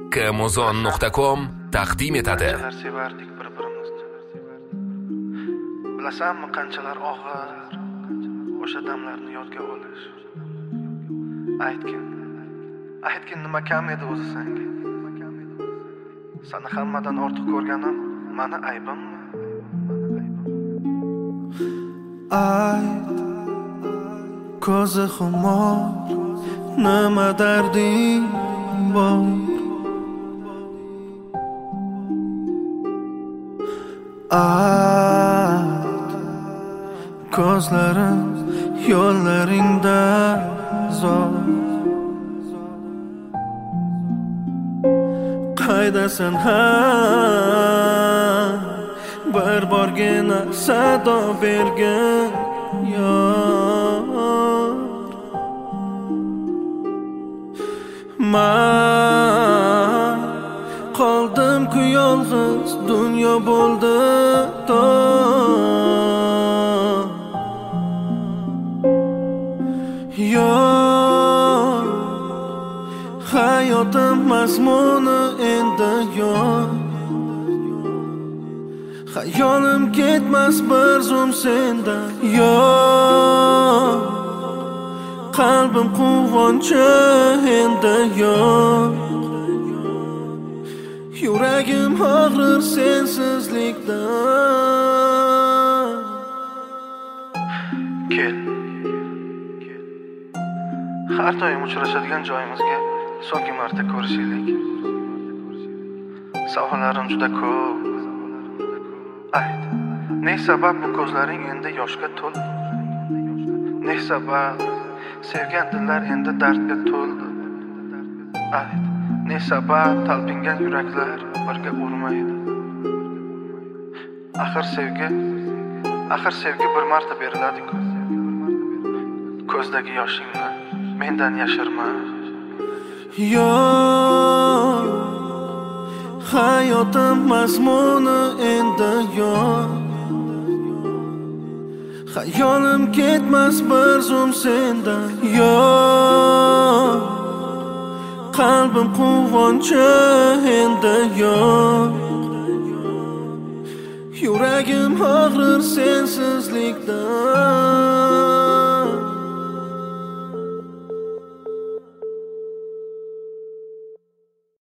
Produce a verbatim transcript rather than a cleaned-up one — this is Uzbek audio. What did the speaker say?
kmuzon nuqta com taqdim etadi. Sevardik bir-birimizni. Bilasanmi qanchalar og'ir o'sha damlarni yodga olish. Aytgin. Aytgin nima kam edi o'zi senga. Seni hammadan ortiq ko'rganim meni aybimmi? Ayt, ko'zi xumor, nima darding bor? Ayt, ko'zlarim yo'llaringda zor. Qaydasan ha bir borgina sado bergin yor. Men qoldim-ku yolg'iz, dunyo bo'ldi tor. Yor, hayotim mazmuni endi yo'q. Hayolim ketmas bir zum sendan. Yo'q, qalbim quvonchi endi yo'q. Yuragim og'rir sensizlikdan. Kel, har doim uchrashadigan joyimizga so'nggi marta ko'rishaylik. Savollarim juda ko'p. Ayt, ne sabab bu ko'zlaring endi yoshga to'ldi? Ne sabab sevgan dillar endi dardga to'ldi? Ayt, ne sabab talpingan yuraklar birga urmaydi? Axir sevgi, axir sevgi bir marta beriladi-ku. Ko'zdagi yoshingni mendan yashirma. Yo'q, hayotim mazmuni endi yo'q. Hayolim ketmas bir zum sendan. Yo'q, qalbim quvonchi endi yo'q. Yuragim og'rir sensizlikdan.